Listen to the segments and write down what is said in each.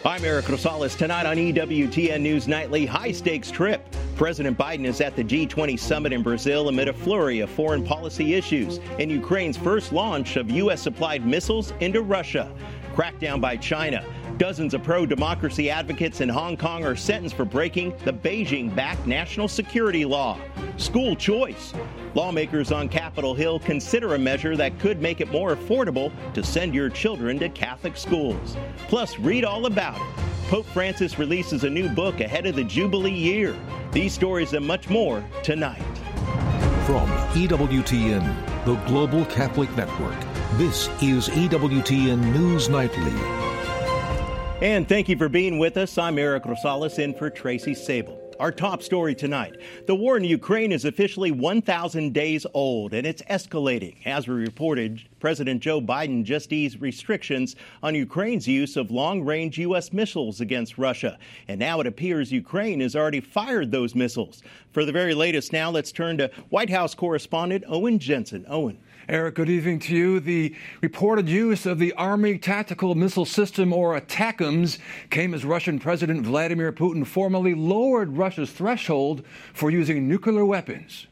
I'm Eric Rosales. Tonight on EWTN News Nightly, high-stakes trip. President Biden is at the G20 summit in Brazil amid a flurry of foreign policy issues and Ukraine's first launch of U.S.-supplied missiles into Russia. Crackdown by China. Dozens of pro-democracy advocates in Hong Kong are sentenced for breaking the Beijing-backed national security law. School choice. Lawmakers on Capitol Hill consider a measure that could make it more affordable to send your children to Catholic schools. Plus, read all about it. Pope Francis releases a new book ahead of the Jubilee year. These stories and much more tonight. From EWTN, the Global Catholic Network, this is EWTN News Nightly. And thank you for being with us. I'm Eric Rosales in for Tracy Sable. Our top story tonight. The war in Ukraine is officially 1,000 days old, and it's escalating. As we reported, President Joe Biden just eased restrictions on Ukraine's use of long-range U.S. missiles against Russia. And now it appears Ukraine has already fired those missiles. For the very latest now, let's turn to White House correspondent Owen Jensen. Owen. Eric, good evening to you. The reported use of the Army Tactical Missile System, or ATACMS, came as Russian President Vladimir Putin formally lowered Russia's threshold for using nuclear weapons.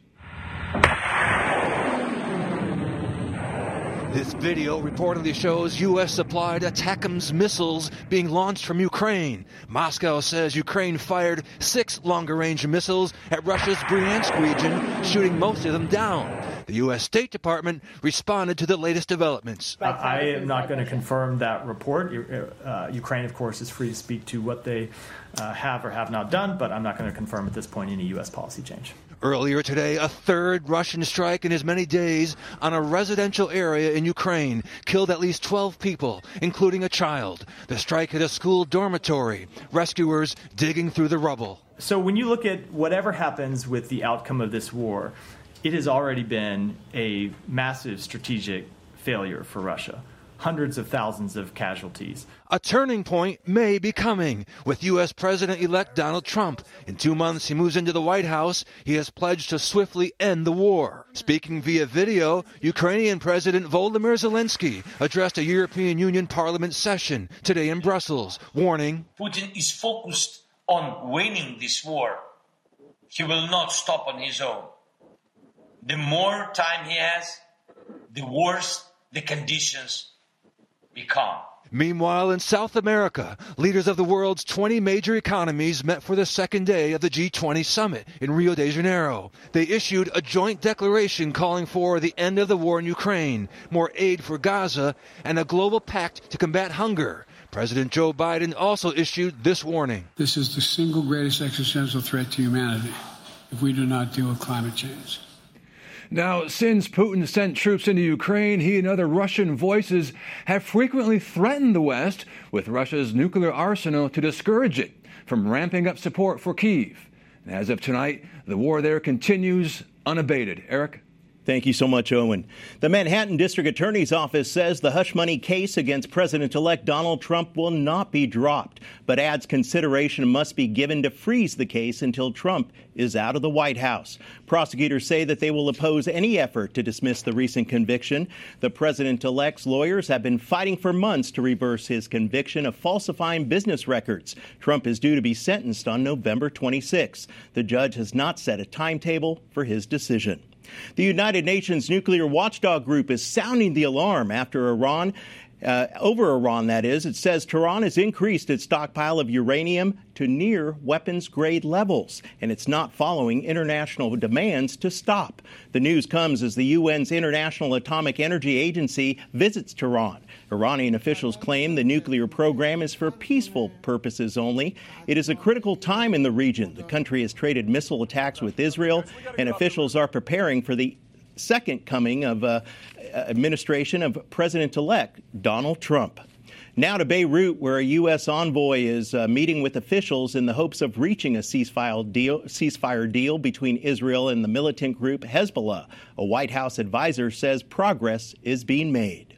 This video reportedly shows U.S.-supplied ATACMS missiles being launched from Ukraine. Moscow says Ukraine fired 6 longer-range missiles at Russia's Bryansk region, shooting most of them down. The U.S. State Department responded to the latest developments. I am not going to confirm that report. Ukraine, of course, is free to speak to what they have or have not done, but I'm not going to confirm at this point any U.S. policy change. Earlier today, a third Russian strike in as many days on a residential area in Ukraine killed at least 12 people, including a child. The strike hit a school dormitory. Rescuers digging through the rubble. So when you look at whatever happens with the outcome of this war, it has already been a massive strategic failure for Russia. Hundreds of thousands of casualties. A turning point may be coming with U.S. President-elect Donald Trump. In 2 months, he moves into the White House. He has pledged to swiftly end the war. Speaking via video, Ukrainian President Volodymyr Zelensky addressed a European Union Parliament session today in Brussels, warning, Putin is focused on winning this war. He will not stop on his own. The more time he has, the worse the conditions become. Meanwhile, in South America, leaders of the world's 20 major economies met for the second day of the G20 summit in Rio de Janeiro. They issued a joint declaration calling for the end of the war in Ukraine, more aid for Gaza, and a global pact to combat hunger. President Joe Biden also issued this warning. This is the single greatest existential threat to humanity if we do not deal with climate change. Now, since Putin sent troops into Ukraine, he and other Russian voices have frequently threatened the West with Russia's nuclear arsenal to discourage it from ramping up support for Kyiv. And as of tonight, the war there continues unabated. Eric? Thank you so much, Owen. The Manhattan District Attorney's Office says the hush money case against President-elect Donald Trump will not be dropped, but adds consideration must be given to freeze the case until Trump is out of the White House. Prosecutors say that they will oppose any effort to dismiss the recent conviction. The president-elect's lawyers have been fighting for months to reverse his conviction of falsifying business records. Trump is due to be sentenced on November 26. The judge has not set a timetable for his decision. The United Nations Nuclear Watchdog Group is sounding the alarm after over Iran, that is. It says Tehran has increased its stockpile of uranium to near weapons-grade levels, and it's not following international demands to stop. The news comes as the UN's International Atomic Energy Agency visits Tehran. Iranian officials claim the nuclear program is for peaceful purposes only. It is a critical time in the region. The country has traded missile attacks with Israel, and officials are preparing for the second coming of administration of President-elect Donald Trump. Now to Beirut, where a U.S. envoy is meeting with officials in the hopes of reaching a ceasefire deal between Israel and the militant group Hezbollah. A White House advisor says progress is being made.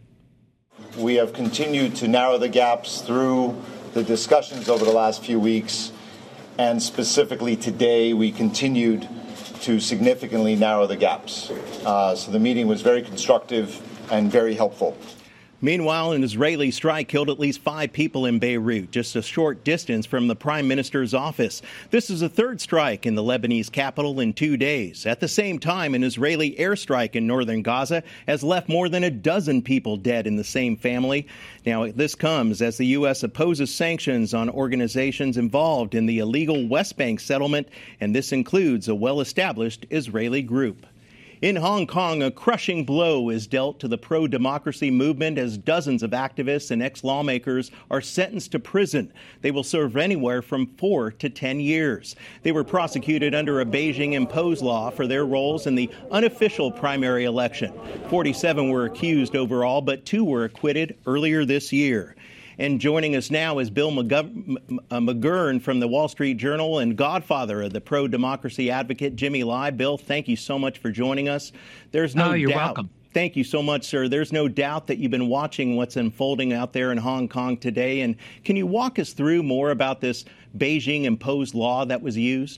We have continued to narrow the gaps through the discussions over the last few weeks, and specifically today we continued to significantly narrow the gaps. So the meeting was very constructive and very helpful. Meanwhile, an Israeli strike killed at least 5 people in Beirut, just a short distance from the prime minister's office. This is the third strike in the Lebanese capital in 2 days. At the same time, an Israeli airstrike in northern Gaza has left more than a dozen people dead in the same family. Now, this comes as the U.S. opposes sanctions on organizations involved in the illegal West Bank settlement, and this includes a well-established Israeli group. In Hong Kong, a crushing blow is dealt to the pro-democracy movement as dozens of activists and ex-lawmakers are sentenced to prison. They will serve anywhere from 4 to 10 years. They were prosecuted under a Beijing-imposed law for their roles in the unofficial primary election. 47 were accused overall, but 2 were acquitted earlier this year. And joining us now is Bill McGurn from the Wall Street Journal and godfather of the pro-democracy advocate Jimmy Lai. Bill, thank you so much for joining us. There's no you're doubt. Welcome. Thank you so much, sir. There's no doubt that you've been watching what's unfolding out there in Hong Kong today. And can you walk us through more about this Beijing-imposed law that was used?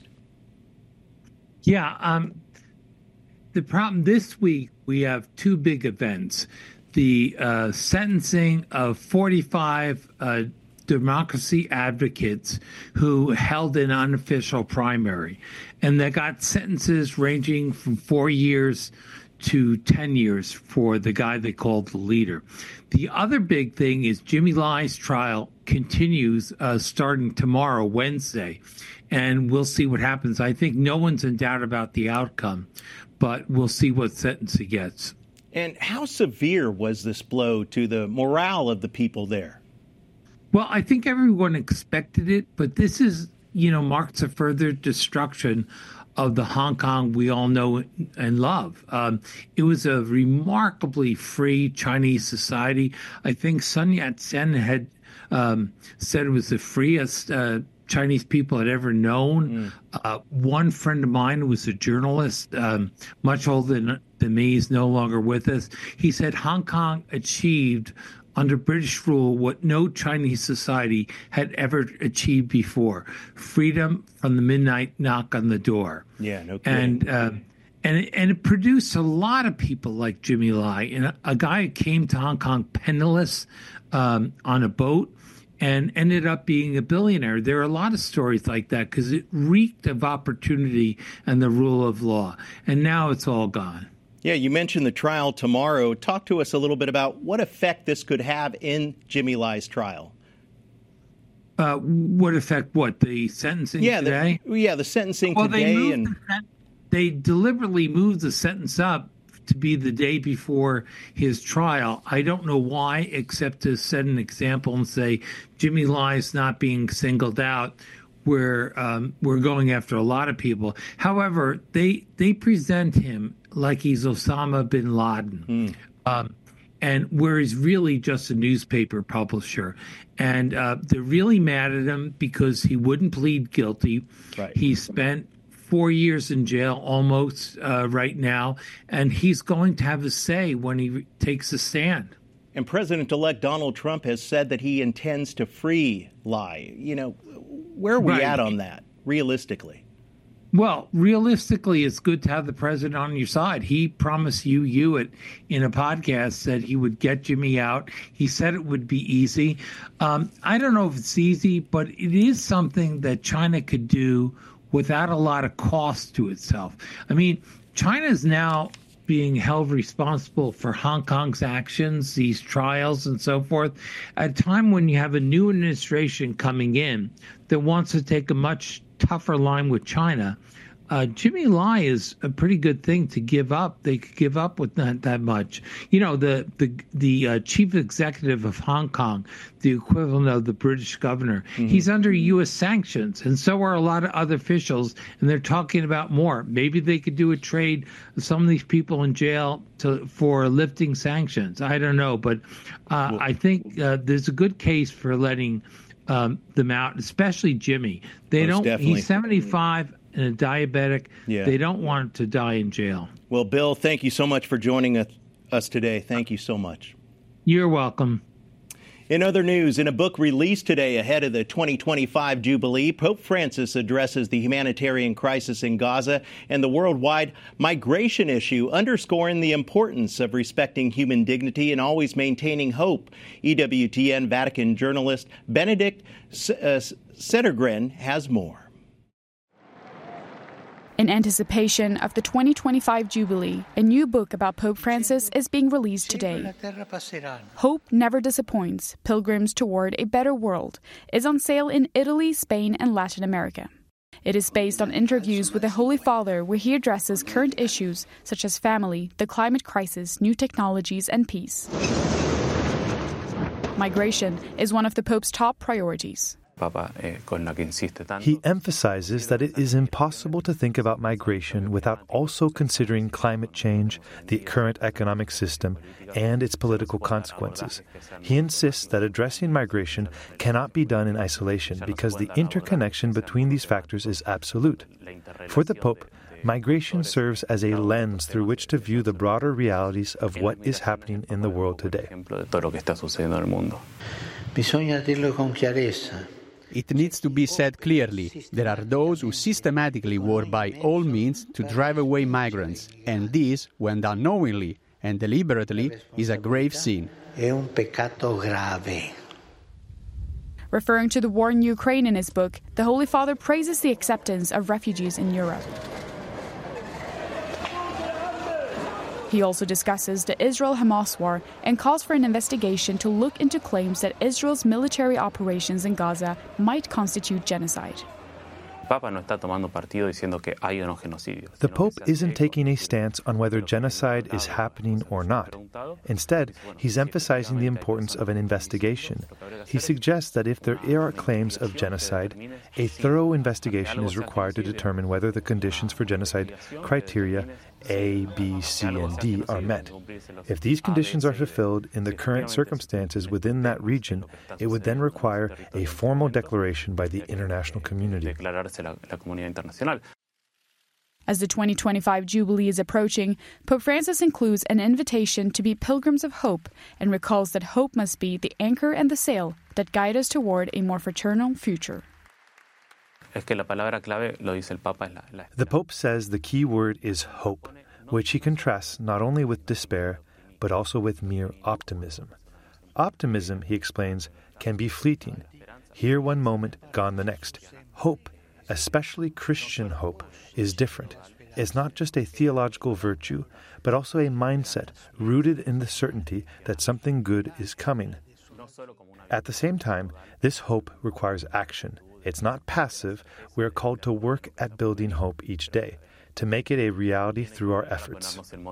Yeah. The problem this week, we have 2 big events. The sentencing of 45 democracy advocates who held an unofficial primary. And they got sentences ranging from 4 years to 10 years for the guy they called the leader. The other big thing is Jimmy Lai's trial continues starting tomorrow, Wednesday. And we'll see what happens. I think no one's in doubt about the outcome, but we'll see what sentence he gets. And how severe was this blow to the morale of the people there? Well, I think everyone expected it, but this is, marks a further destruction of the Hong Kong we all know and love. It was a remarkably free Chinese society. I think Sun Yat-sen had said it was the freest Chinese people had ever known. One friend of mine who was a journalist, much older than me, is no longer with us. He said Hong Kong achieved under British rule what no Chinese society had ever achieved before: freedom from the midnight knock on the door. Yeah, no kidding. And it produced a lot of people like Jimmy Lai, and a guy who came to Hong Kong penniless on a boat and ended up being a billionaire. There are a lot of stories like that because it reeked of opportunity and the rule of law. And now it's all gone. Yeah, you mentioned the trial tomorrow. Talk to us a little bit about what effect this could have in Jimmy Lai's trial. What effect? What, the sentencing today? The sentencing today. They deliberately moved the sentence up to be the day before his trial. I don't know why, except to set an example and say Jimmy Lai is not being singled out. We're going after a lot of people. However, they present him like he's Osama bin Laden, and where he's really just a newspaper publisher. And they're really mad at him because he wouldn't plead guilty. Right. He spent 4 years in jail almost right now, and he's going to have a say when he takes a stand. And President-elect Donald Trump has said that he intends to free Lai. Where are we at on that, realistically? Well, realistically, it's good to have the president on your side. He promised you in a podcast that he would get Jimmy out. He said it would be easy. I don't know if it's easy, but it is something that China could do without a lot of cost to itself. I mean, China is now being held responsible for Hong Kong's actions, these trials and so forth, at a time when you have a new administration coming in that wants to take a much tougher line with China. Jimmy Lai is a pretty good thing to give up. They could give up with not that much. The chief executive of Hong Kong, the equivalent of the British governor, he's under U.S. sanctions, and so are a lot of other officials, and they're talking about more. Maybe they could do a trade with some of these people in jail for lifting sanctions. I don't know, but I think there's a good case for letting them out, especially Jimmy. He's 75 and a diabetic. Yeah. They don't want him to die in jail. Well, Bill, thank you so much for joining us today. Thank you so much. You're welcome. In other news, in a book released today ahead of the 2025 Jubilee, Pope Francis addresses the humanitarian crisis in Gaza and the worldwide migration issue, underscoring the importance of respecting human dignity and always maintaining hope. EWTN Vatican journalist Benedict Settergren has more. In anticipation of the 2025 Jubilee, a new book about Pope Francis is being released today. Hope Never Disappoints, Pilgrims Toward a Better World, is on sale in Italy, Spain, and Latin America. It is based on interviews with the Holy Father where he addresses current issues such as family, the climate crisis, new technologies, and peace. Migration is one of the Pope's top priorities. He emphasizes that it is impossible to think about migration without also considering climate change, the current economic system, and its political consequences. He insists that addressing migration cannot be done in isolation because the interconnection between these factors is absolute. For the Pope, migration serves as a lens through which to view the broader realities of what is happening in the world today. It needs to be said clearly. There are those who systematically work by all means to drive away migrants, and this, when done knowingly and deliberately, is a grave sin. Referring to the war in Ukraine in his book, the Holy Father praises the acceptance of refugees in Europe. He also discusses the Israel-Hamas war and calls for an investigation to look into claims that Israel's military operations in Gaza might constitute genocide. The Pope isn't taking a stance on whether genocide is happening or not. Instead, he's emphasizing the importance of an investigation. He suggests that if there are claims of genocide, a thorough investigation is required to determine whether the conditions for genocide criteria A, B, C, and D are met. If these conditions are fulfilled in the current circumstances within that region, it would then require a formal declaration by the international community. As the 2025 Jubilee is approaching, Pope Francis includes an invitation to be pilgrims of hope and recalls that hope must be the anchor and the sail that guide us toward a more fraternal future. The Pope says the key word is hope, which he contrasts not only with despair, but also with mere optimism. Optimism, he explains, can be fleeting. Here one moment, gone the next. Hope, especially Christian hope, is different. It's not just a theological virtue, but also a mindset rooted in the certainty that something good is coming. At the same time, this hope requires action. It's not passive. We're called to work at building hope each day, to make it a reality through our efforts.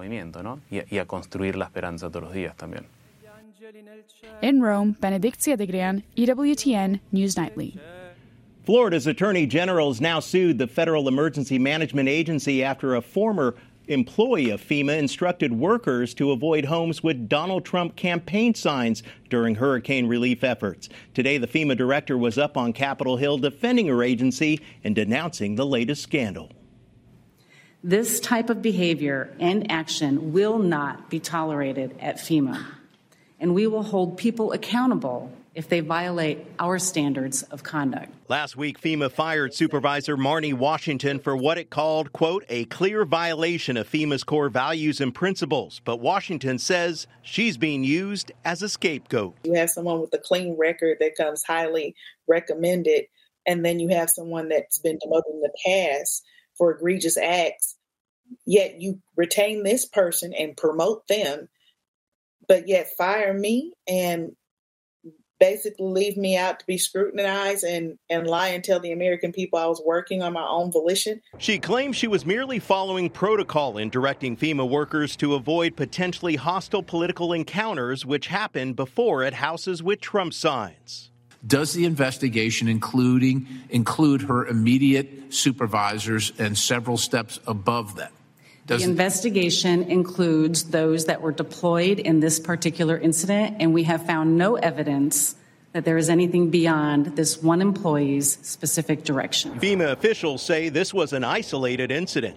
In Rome, Benedict Settergren, EWTN News Nightly. Florida's Attorney General has now sued the Federal Emergency Management Agency after a former employee of FEMA instructed workers to avoid homes with Donald Trump campaign signs during hurricane relief efforts. Today, the FEMA director was up on Capitol Hill defending her agency and denouncing the latest scandal. This type of behavior and action will not be tolerated at FEMA, and we will hold people accountable if they violate our standards of conduct. Last week, FEMA fired Supervisor Marnie Washington for what it called, quote, a clear violation of FEMA's core values and principles. But Washington says she's being used as a scapegoat. You have someone with a clean record that comes highly recommended, and then you have someone that's been demoted in the past for egregious acts, yet you retain this person and promote them, but yet fire me and basically leave me out to be scrutinized and lie and tell the American people I was working on my own volition. She claims she was merely following protocol in directing FEMA workers to avoid potentially hostile political encounters which happened before at houses with Trump signs. Does the investigation include her immediate supervisors and several steps above them? The investigation includes those that were deployed in this particular incident, and we have found no evidence that there is anything beyond this one employee's specific direction. FEMA officials say this was an isolated incident.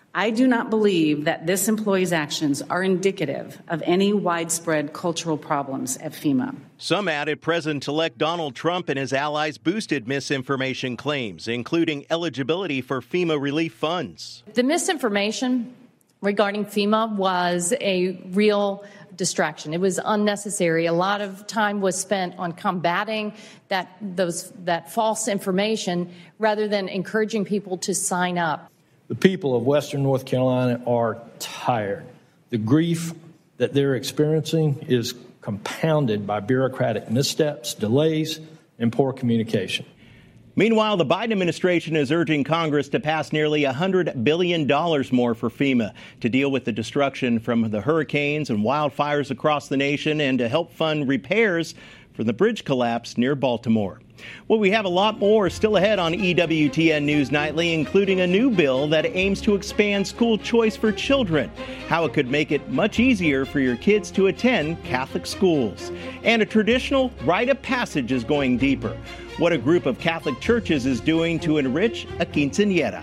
I do not believe that this employee's actions are indicative of any widespread cultural problems at FEMA. Some added President-elect Donald Trump and his allies boosted misinformation claims, including eligibility for FEMA relief funds. The misinformation regarding FEMA was a real distraction. It was unnecessary. A lot of time was spent on combating that false information rather than encouraging people to sign up. The people of Western North Carolina are tired. The grief that they're experiencing is compounded by bureaucratic missteps, delays, and poor communication. Meanwhile, the Biden administration is urging Congress to pass nearly $100 billion more for FEMA to deal with the destruction from the hurricanes and wildfires across the nation and to help fund repairs for the bridge collapse near Baltimore. Well, we have a lot more still ahead on EWTN News Nightly, including a new bill that aims to expand school choice for children, how it could make it much easier for your kids to attend Catholic schools. And a traditional rite of passage is going deeper, what a group of Catholic churches is doing to enrich a quinceañera.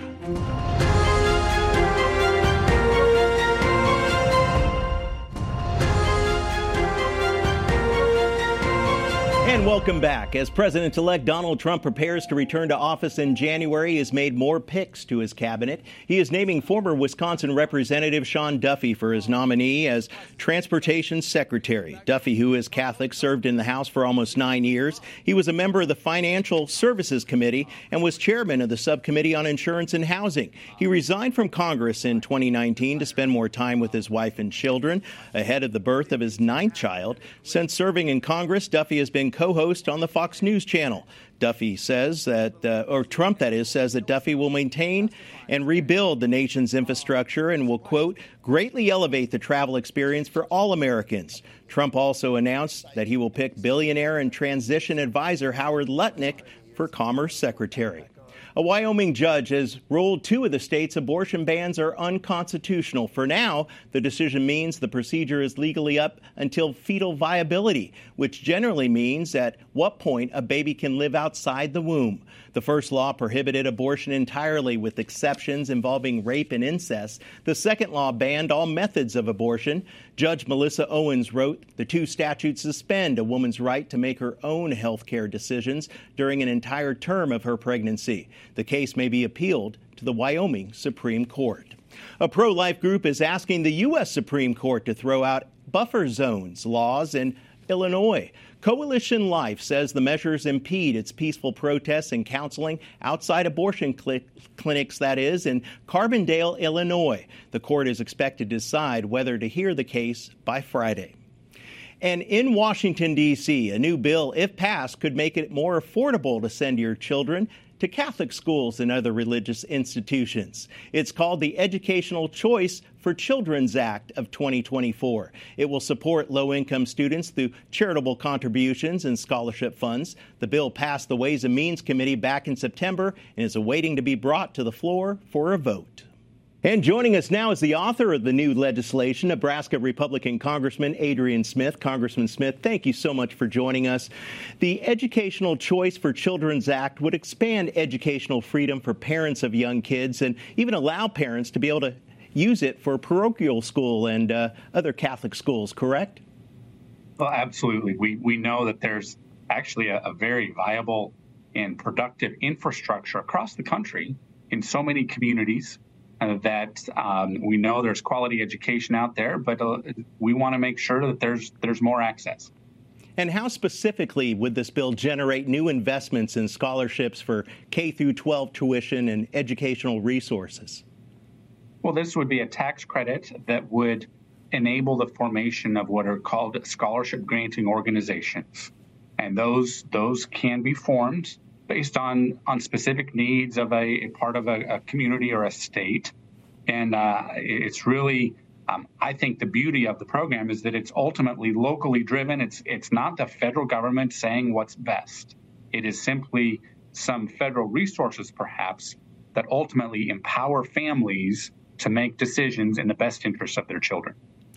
And welcome back. As President-elect Donald Trump prepares to return to office in January, he has made more picks to his cabinet. He is naming former Wisconsin Representative Sean Duffy for his nominee as Transportation Secretary. Duffy, who is Catholic, served in the House for almost 9 years. He was a member of the Financial Services Committee and was chairman of the Subcommittee on Insurance and Housing. He resigned from Congress in 2019 to spend more time with his wife and children ahead of the birth of his 9th child. Since serving in Congress, Duffy has been co-host on the Fox News channel. Duffy says that, or Trump that is, says that Duffy will maintain and rebuild the nation's infrastructure and will, quote, greatly elevate the travel experience for all Americans. Trump also announced that he will pick billionaire and transition advisor Howard Lutnick for Commerce Secretary. A Wyoming judge has ruled 2 of the state's abortion bans are unconstitutional. For now, the decision means the procedure is legally up until fetal viability, which generally means at what point a baby can live outside the womb. The first law prohibited abortion entirely, with exceptions involving rape and incest. The second law banned all methods of abortion. Judge Melissa Owens wrote, the 2 statutes suspend a woman's right to make her own health care decisions during an entire term of her pregnancy. The case may be appealed to the Wyoming Supreme Court. A pro-life group is asking the U.S. Supreme Court to throw out buffer zones laws in Illinois. Coalition Life says the measures impede its peaceful protests and counseling outside abortion clinics, that is, in Carbondale, Illinois. The court is expected to decide whether to hear the case by Friday. And in Washington, D.C., a new bill, if passed, could make it more affordable to send your children to Catholic schools and other religious institutions. It's called the Educational Choice for Children's Act of 2024. It will support low-income students through charitable contributions and scholarship funds. The bill passed the Ways and Means Committee back in September and is awaiting to be brought to the floor for a vote. And joining us now is the author of the new legislation, Nebraska Republican Congressman Adrian Smith. Congressman Smith, thank you so much for joining us. The Educational Choice for Children's Act would expand educational freedom for parents of young kids and even allow parents to be able to use it for parochial school and other Catholic schools, correct? Well, absolutely. We know that there's actually a very viable and productive infrastructure across the country in so many communities that we know there's quality education out there, but we want to make sure that there's more access. And how specifically would this bill generate new investments in scholarships for K through 12 tuition and educational resources? Well, this would be a tax credit that would enable the formation of what are called scholarship granting organizations. And those can be formed based on specific needs of a part of a community or a state. And it's really, I think the beauty of the program is that it's ultimately locally driven. It's not the federal government saying what's best. It is simply some federal resources, perhaps, that ultimately empower families to make decisions in the best interest of their children.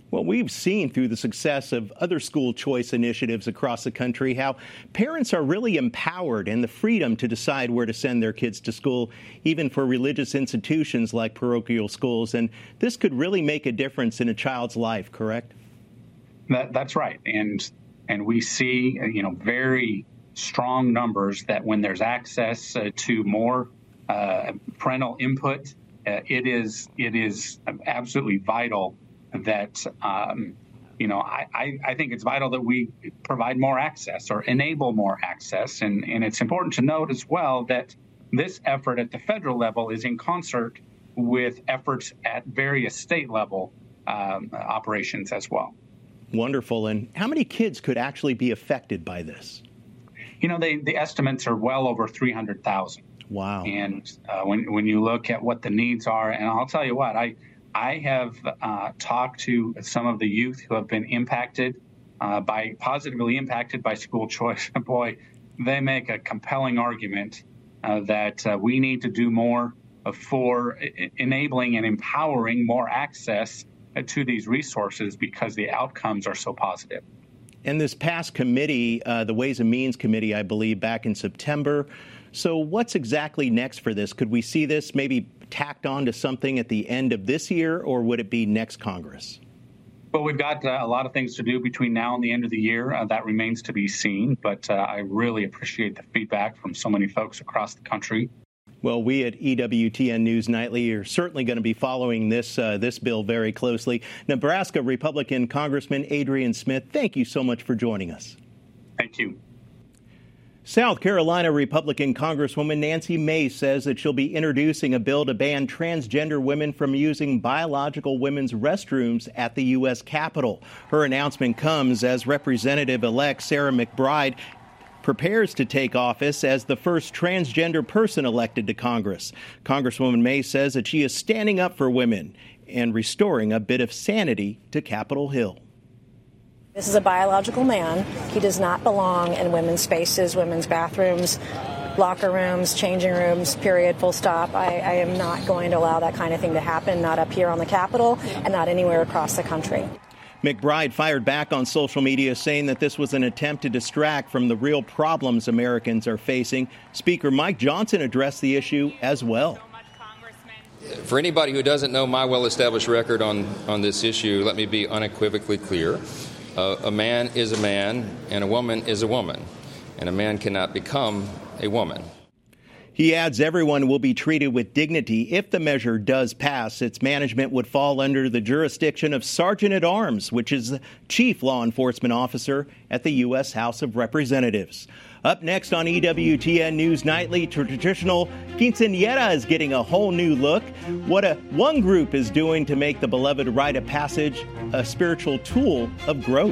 Well, we've seen through the success of other school choice initiatives across the country how parents are really empowered and the freedom to decide where to send their kids to school, even for religious institutions like parochial schools. And this could really make a difference in a child's life, correct? That's right. And we see, very strong numbers that when there's access to more parental input, it is absolutely vital that, I think it's vital that we provide more access or enable more access. And it's important to note as well that this effort at the federal level is in concert with efforts at various state level operations as well. Wonderful. And how many kids could actually be affected by this? The estimates are well over 300,000. Wow. And when you look at what the needs are, and I'll tell you what, I have talked to some of the youth who have been positively impacted by school choice. Boy, they make a compelling argument that we need to do more for enabling and empowering more access to these resources because the outcomes are so positive. And this past committee, the Ways and Means Committee, I believe, back in September. So what's exactly next for this? Could we see this maybe tacked on to something at the end of this year, or would it be next Congress? Well, we've got a lot of things to do between now and the end of the year. That remains to be seen, but I really appreciate the feedback from so many folks across the country. Well, we at EWTN News Nightly are certainly going to be following this bill very closely. Nebraska Republican Congressman Adrian Smith, thank you so much for joining us. Thank you. South Carolina Republican Congresswoman Nancy Mace says that she'll be introducing a bill to ban transgender women from using biological women's restrooms at the U.S. Capitol. Her announcement comes as Representative-elect Sarah McBride prepares to take office as the first transgender person elected to Congress. Congresswoman Mace says that she is standing up for women and restoring a bit of sanity to Capitol Hill. This is a biological man. He does not belong in women's spaces, women's bathrooms, locker rooms, changing rooms, period, full stop. I am not going to allow that kind of thing to happen, not up here on the Capitol and not anywhere across the country. McBride fired back on social media, saying that this was an attempt to distract from the real problems Americans are facing. Speaker Mike Johnson addressed the issue as well. For anybody who doesn't know my well-established record on this issue, let me be unequivocally clear. A man is a man, and a woman is a woman, and a man cannot become a woman. He adds everyone will be treated with dignity. If the measure does pass, its management would fall under the jurisdiction of Sergeant at Arms, which is the chief law enforcement officer at the U.S. House of Representatives. Up next on EWTN News Nightly, traditional quinceañera is getting a whole new look. What one group is doing to make the beloved rite of passage a spiritual tool of growth.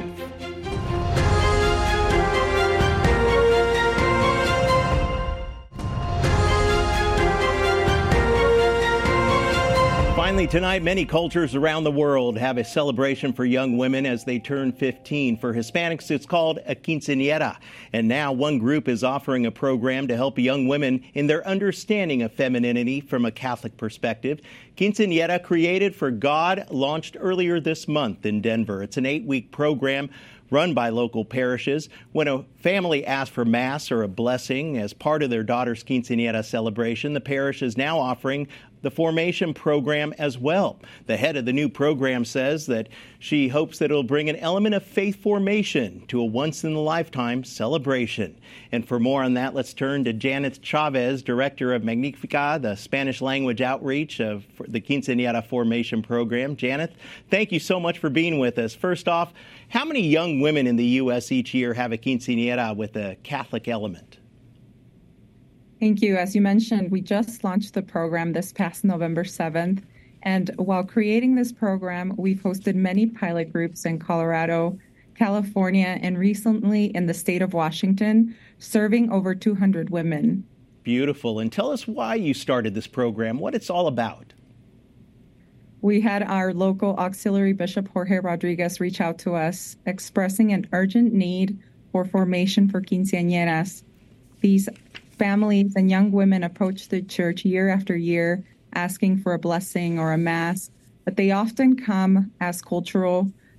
Finally tonight, many cultures around the world have a celebration for young women as they turn 15. For Hispanics, it's called a quinceañera. And now one group is offering a program to help young women in their understanding of femininity from a Catholic perspective. Quinceañera, created for God, launched earlier this month in Denver. It's an 8-week program run by local parishes. When a family asks for Mass or a blessing as part of their daughter's quinceañera celebration, the parish is now offering the formation program as well. The head of the new program says that she hopes that it'll bring an element of faith formation to a once-in-a-lifetime celebration. And for more on that, let's turn to Janet Chavez, director of Magnifica, the Spanish language outreach of the Quinceañera Formation Program. Janet, thank you so much for being with us. First off, how many young women in the U.S. each year have a quinceañera with a Catholic element? Thank you. As you mentioned, we just launched the program this past November 7th. And while creating this program, we've hosted many pilot groups in Colorado, California, and recently in the state of Washington, serving over 200 women. Beautiful. And tell us why you started this program, what it's all about. We had our local auxiliary bishop, Jorge Rodriguez, reach out to us, expressing an urgent need for formation for quinceañeras. These families and young women approach the church year after year asking for a blessing or a Mass, but they often come as cultural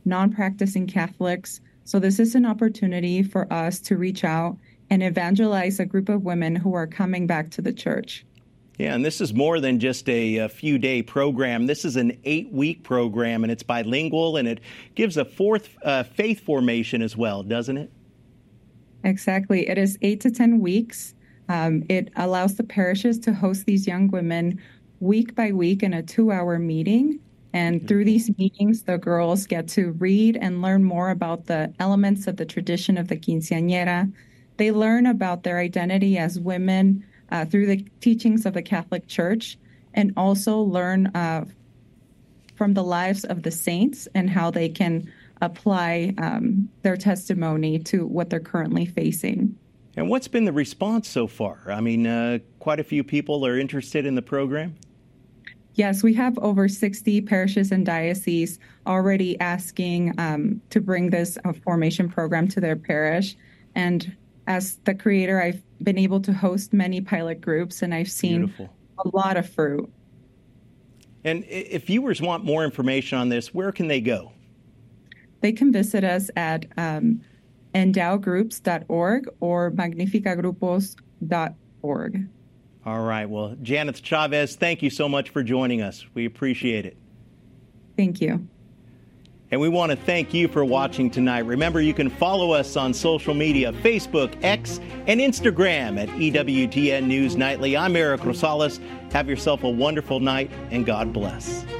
non-practicing Catholics. So this is an opportunity for us to reach out and evangelize a group of women who are coming back to the church. Yeah, and this is more than just a few-day program. This is an 8-week program, and it's bilingual, and it gives a fourth faith formation as well, doesn't it? Exactly. It is 8 to 10 weeks. It allows the parishes to host these young women week by week in a 2-hour meeting. And through these meetings, the girls get to read and learn more about the elements of the tradition of the quinceañera. They learn about their identity as women through the teachings of the Catholic Church, and also learn from the lives of the saints and how they can apply their testimony to what they're currently facing. And what's been the response so far? I mean, quite a few people are interested in the program? Yes, we have over 60 parishes and dioceses already asking to bring this formation program to their parish. And as the creator, I've been able to host many pilot groups, and I've seen a lot of fruit. And if viewers want more information on this, where can they go? They can visit us at endowgroups.org or magnificagrupos.org. All right. Well, Janeth Chavez, thank you so much for joining us. We appreciate it. Thank you. And we want to thank you for watching tonight. Remember, you can follow us on social media, Facebook, X, and Instagram at EWTN News Nightly. I'm Eric Rosales. Have yourself a wonderful night, and God bless.